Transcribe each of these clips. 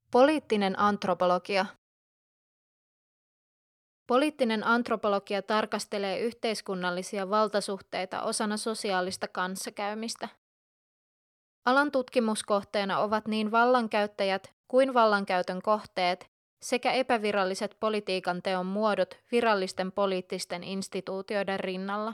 Poliittinen antropologia. Poliittinen antropologia tarkastelee yhteiskunnallisia valtasuhteita osana sosiaalista kanssakäymistä. Alan tutkimuskohteena ovat niin vallankäyttäjät kuin vallankäytön kohteet sekä epäviralliset politiikan teon muodot virallisten poliittisten instituutioiden rinnalla.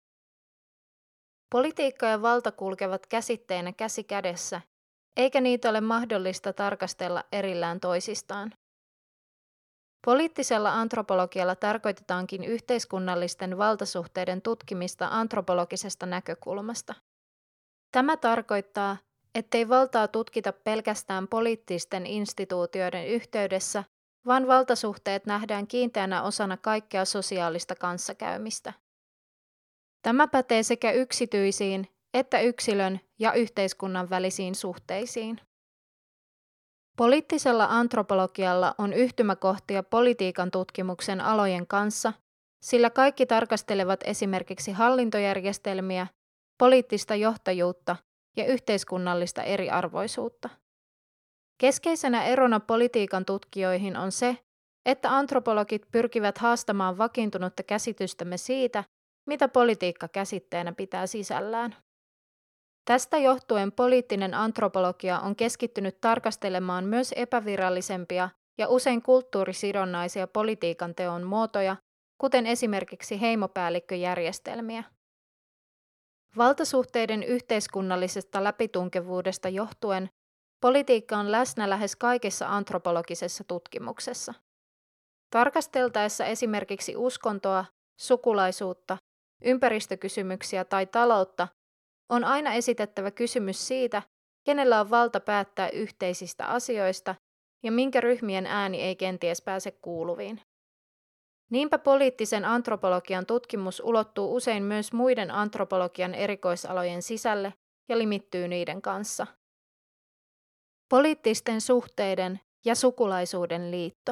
Politiikka ja valta kulkevat käsitteinä käsi kädessä, eikä niitä ole mahdollista tarkastella erillään toisistaan. Poliittisella antropologialla tarkoitetaankin yhteiskunnallisten valtasuhteiden tutkimista antropologisesta näkökulmasta. Tämä tarkoittaa, ettei valtaa tutkita pelkästään poliittisten instituutioiden yhteydessä, vaan valtasuhteet nähdään kiinteänä osana kaikkea sosiaalista kanssakäymistä. Tämä pätee sekä yksityisiin että yksilön ja yhteiskunnan välisiin suhteisiin. Poliittisella antropologialla on yhtymäkohtia politiikan tutkimuksen alojen kanssa, sillä kaikki tarkastelevat esimerkiksi hallintojärjestelmiä, poliittista johtajuutta ja yhteiskunnallista eriarvoisuutta. Keskeisenä erona politiikan tutkijoihin on se, että antropologit pyrkivät haastamaan vakiintunutta käsitystämme siitä, mitä politiikka käsitteenä pitää sisällään. Tästä johtuen poliittinen antropologia on keskittynyt tarkastelemaan myös epävirallisempia ja usein kulttuurisidonnaisia politiikan teon muotoja, kuten esimerkiksi heimopäällikköjärjestelmiä. Valtasuhteiden yhteiskunnallisesta läpitunkevuudesta johtuen politiikka on läsnä lähes kaikessa antropologisessa tutkimuksessa. Tarkasteltaessa esimerkiksi uskontoa, sukulaisuutta, ympäristökysymyksiä tai taloutta on aina esitettävä kysymys siitä, kenellä on valta päättää yhteisistä asioista ja minkä ryhmien ääni ei kenties pääse kuuluviin. Niinpä poliittisen antropologian tutkimus ulottuu usein myös muiden antropologian erikoisalojen sisälle ja limittyy niiden kanssa. Poliittisten suhteiden ja sukulaisuuden liitto.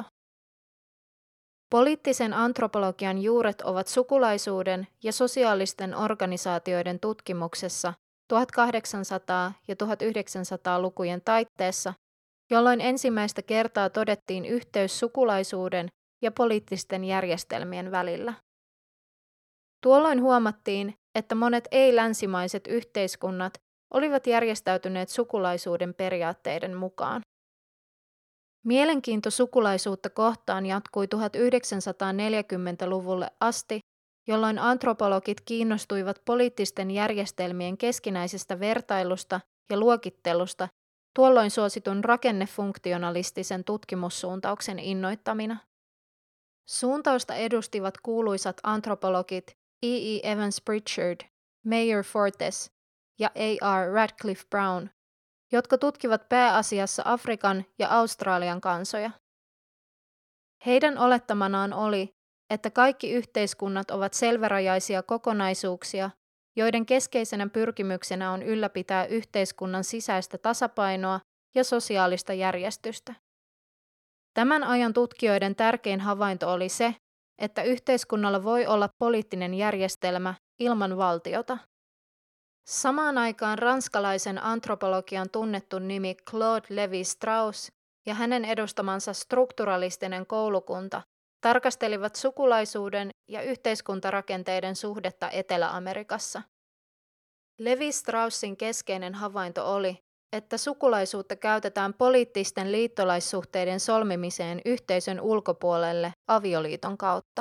Poliittisen antropologian juuret ovat sukulaisuuden ja sosiaalisten organisaatioiden tutkimuksessa 1800- ja 1900-lukujen taitteessa, jolloin ensimmäistä kertaa todettiin yhteys sukulaisuuden ja poliittisten järjestelmien välillä. Tuolloin huomattiin, että monet ei-länsimaiset yhteiskunnat olivat järjestäytyneet sukulaisuuden periaatteiden mukaan. Mielenkiinto sukulaisuutta kohtaan jatkui 1940-luvulle asti, jolloin antropologit kiinnostuivat poliittisten järjestelmien keskinäisestä vertailusta ja luokittelusta tuolloin suositun rakennefunktionalistisen tutkimussuuntauksen innoittamina. Suuntausta edustivat kuuluisat antropologit E. Evans Pritchard, Mayer Fortes ja A. R. Radcliffe Brown, jotka tutkivat pääasiassa Afrikan ja Australian kansoja. Heidän olettamanaan oli, että kaikki yhteiskunnat ovat selvärajaisia kokonaisuuksia, joiden keskeisenä pyrkimyksenä on ylläpitää yhteiskunnan sisäistä tasapainoa ja sosiaalista järjestystä. Tämän ajan tutkijoiden tärkein havainto oli se, että yhteiskunnalla voi olla poliittinen järjestelmä ilman valtiota. Samaan aikaan ranskalaisen antropologian tunnettu nimi Claude Lévi-Strauss ja hänen edustamansa strukturalistinen koulukunta tarkastelivat sukulaisuuden ja yhteiskuntarakenteiden suhdetta Etelä-Amerikassa. Lévi-Straussin keskeinen havainto oli, että sukulaisuutta käytetään poliittisten liittolaissuhteiden solmimiseen yhteisön ulkopuolelle avioliiton kautta.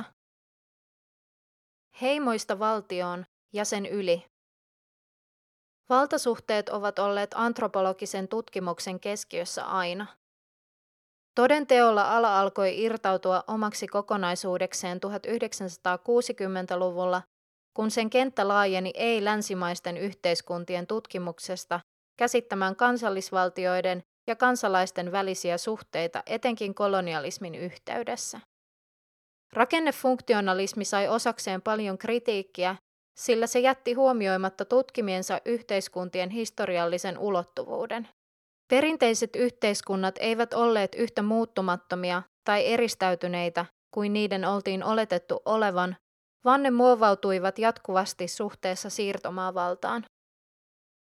Heimoista valtioon ja sen yli. Valtasuhteet ovat olleet antropologisen tutkimuksen keskiössä aina. Toden teolla ala alkoi irtautua omaksi kokonaisuudekseen 1960-luvulla, kun sen kenttä laajeni ei-länsimaisten yhteiskuntien tutkimuksesta käsittämään kansallisvaltioiden ja kansalaisten välisiä suhteita etenkin kolonialismin yhteydessä. Rakennefunktionalismi sai osakseen paljon kritiikkiä, sillä se jätti huomioimatta tutkimiensa yhteiskuntien historiallisen ulottuvuuden. Perinteiset yhteiskunnat eivät olleet yhtä muuttumattomia tai eristäytyneitä kuin niiden oltiin oletettu olevan, vaan ne muovautuivat jatkuvasti suhteessa siirtomaavaltaan.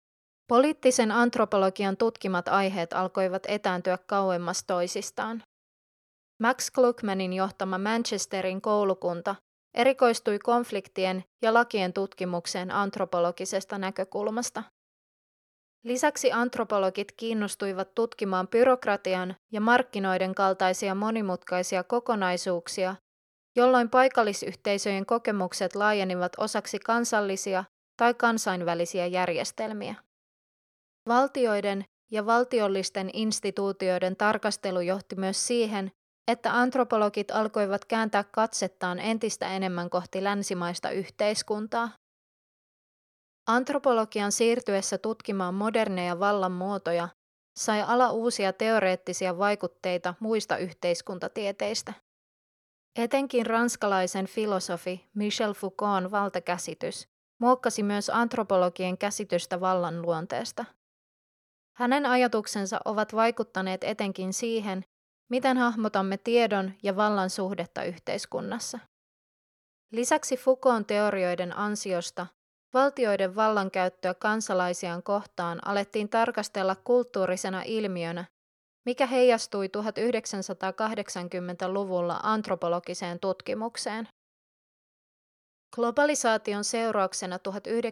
Poliittisen antropologian tutkimat aiheet alkoivat etääntyä kauemmas toisistaan. Max Gluckmanin johtama Manchesterin koulukunta erikoistui konfliktien ja lakien tutkimukseen antropologisesta näkökulmasta. Lisäksi antropologit kiinnostuivat tutkimaan byrokratian ja markkinoiden kaltaisia monimutkaisia kokonaisuuksia, jolloin paikallisyhteisöjen kokemukset laajenivat osaksi kansallisia tai kansainvälisiä järjestelmiä. Valtioiden ja valtiollisten instituutioiden tarkastelu johti myös siihen, että antropologit alkoivat kääntää katsettaan entistä enemmän kohti länsimaista yhteiskuntaa. Antropologian siirtyessä tutkimaan moderneja vallan muotoja sai ala uusia teoreettisia vaikutteita muista yhteiskuntatieteistä. Etenkin ranskalaisen filosofi Michel Foucaultin valtakäsitys muokkasi myös antropologien käsitystä vallan luonteesta. Hänen ajatuksensa ovat vaikuttaneet etenkin siihen, miten hahmotamme tiedon ja vallan suhdetta yhteiskunnassa. Lisäksi Foucaultin teorioiden ansiosta valtioiden vallankäyttöä kansalaisiaan kohtaan alettiin tarkastella kulttuurisena ilmiönä, mikä heijastui 1980-luvulla antropologiseen tutkimukseen. Globalisaation seurauksena 1980-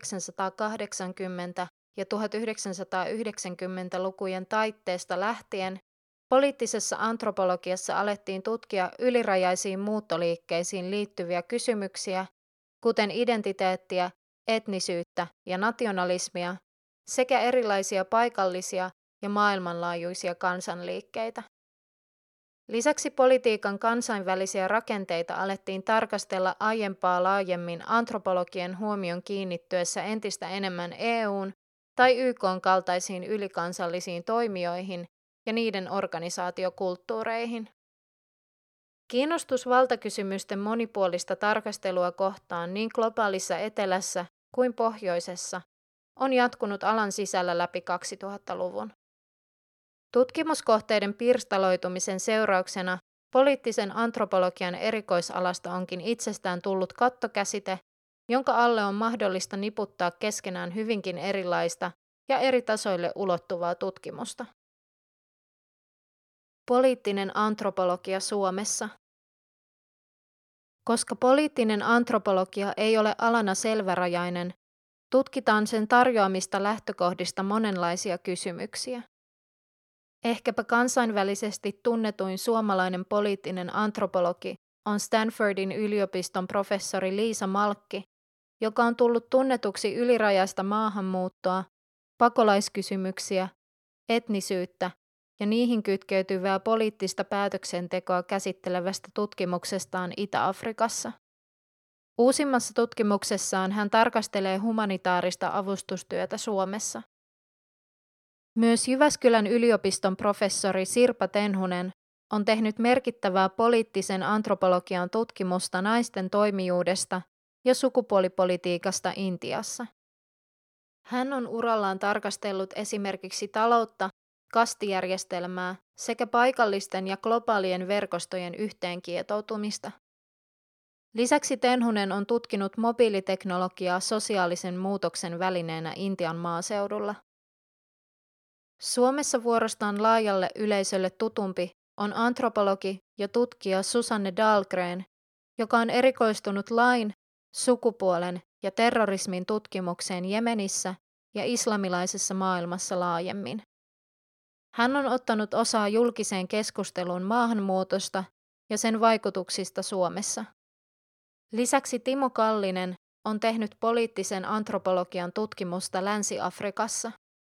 ja 1990-lukujen taitteesta lähtien poliittisessa antropologiassa alettiin tutkia ylirajaisiin muuttoliikkeisiin liittyviä kysymyksiä, kuten identiteettiä, etnisyyttä ja nationalismia, sekä erilaisia paikallisia ja maailmanlaajuisia kansanliikkeitä. Lisäksi politiikan kansainvälisiä rakenteita alettiin tarkastella aiempaa laajemmin antropologien huomion kiinnittyessä entistä enemmän EU:n tai YK:n kaltaisiin ylikansallisiin toimijoihin ja niiden organisaatiokulttuureihin. Kiinnostus valtakysymysten monipuolista tarkastelua kohtaan niin globaalissa etelässä kuin pohjoisessa on jatkunut alan sisällä läpi 2000-luvun. Tutkimuskohteiden pirstaloitumisen seurauksena poliittisen antropologian erikoisalasta onkin itsestään tullut kattokäsite, jonka alle on mahdollista niputtaa keskenään hyvinkin erilaista ja eri tasoille ulottuvaa tutkimusta. Poliittinen antropologia Suomessa. Koska poliittinen antropologia ei ole alana selvärajainen, tutkitaan sen tarjoamista lähtökohdista monenlaisia kysymyksiä. Ehkäpä kansainvälisesti tunnetuin suomalainen poliittinen antropologi on Stanfordin yliopiston professori Liisa Malkki, joka on tullut tunnetuksi ylirajaista maahanmuuttoa, pakolaiskysymyksiä, etnisyyttä ja niihin kytkeytyvää poliittista päätöksentekoa käsittelevästä tutkimuksestaan Itä-Afrikassa. Uusimmassa tutkimuksessaan hän tarkastelee humanitaarista avustustyötä Suomessa. Myös Jyväskylän yliopiston professori Sirpa Tenhunen on tehnyt merkittävää poliittisen antropologian tutkimusta naisten toimijuudesta ja sukupuolipolitiikasta Intiassa. Hän on urallaan tarkastellut esimerkiksi taloutta, kastijärjestelmää sekä paikallisten ja globaalien verkostojen yhteenkietoutumista. Lisäksi Tenhunen on tutkinut mobiiliteknologiaa sosiaalisen muutoksen välineenä Intian maaseudulla. Suomessa vuorostaan laajalle yleisölle tutumpi on antropologi ja tutkija Susanne Dahlgren, joka on erikoistunut lain, sukupuolen ja terrorismin tutkimukseen Jemenissä ja islamilaisessa maailmassa laajemmin. Hän on ottanut osaa julkiseen keskusteluun maahanmuutosta ja sen vaikutuksista Suomessa. Lisäksi Timo Kallinen on tehnyt poliittisen antropologian tutkimusta Länsi-Afrikassa.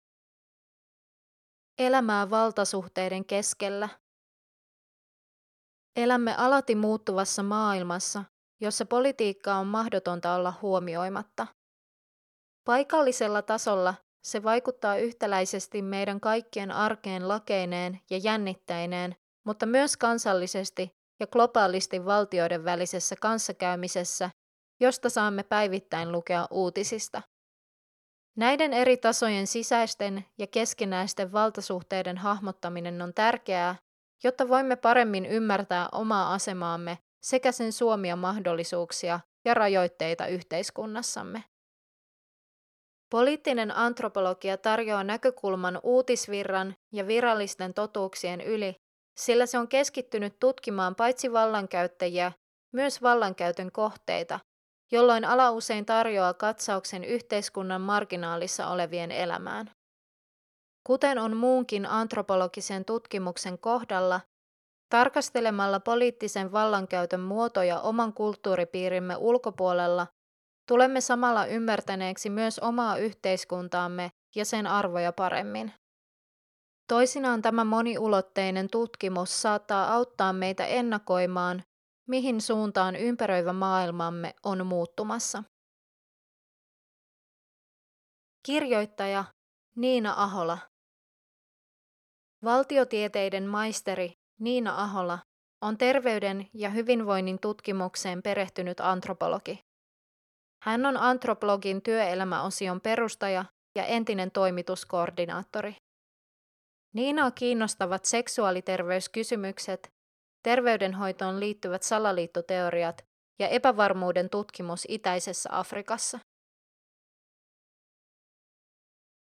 Elämää valtasuhteiden keskellä. Elämme alati muuttuvassa maailmassa, jossa politiikkaa on mahdotonta olla huomioimatta. Paikallisella tasolla se vaikuttaa yhtäläisesti meidän kaikkien arkeen lakeineen ja jännitteineen, mutta myös kansallisesti ja globaalisti valtioiden välisessä kanssakäymisessä, josta saamme päivittäin lukea uutisista. Näiden eri tasojen sisäisten ja keskinäisten valtasuhteiden hahmottaminen on tärkeää, jotta voimme paremmin ymmärtää omaa asemaamme sekä sen suomia mahdollisuuksia ja rajoitteita yhteiskunnassamme. Poliittinen antropologia tarjoaa näkökulman uutisvirran ja virallisten totuuksien yli, sillä se on keskittynyt tutkimaan paitsi vallankäyttäjiä, myös vallankäytön kohteita, jolloin ala usein tarjoaa katsauksen yhteiskunnan marginaalissa olevien elämään. Kuten on muunkin antropologisen tutkimuksen kohdalla, tarkastelemalla poliittisen vallankäytön muotoja oman kulttuuripiirimme ulkopuolella, tulemme samalla ymmärtäneeksi myös omaa yhteiskuntaamme ja sen arvoja paremmin. Toisinaan tämä moniulotteinen tutkimus saattaa auttaa meitä ennakoimaan, mihin suuntaan ympäröivä maailmamme on muuttumassa. Kirjoittaja Niina Ahola. Valtiotieteiden maisteri Niina Ahola on terveyden ja hyvinvoinnin tutkimukseen perehtynyt antropologi. Hän on Anthroblogin työelämäosion perustaja ja entinen toimituskoordinaattori. Niinaa kiinnostavat seksuaaliterveyskysymykset, terveydenhoitoon liittyvät salaliittoteoriat ja epävarmuuden tutkimus itäisessä Afrikassa.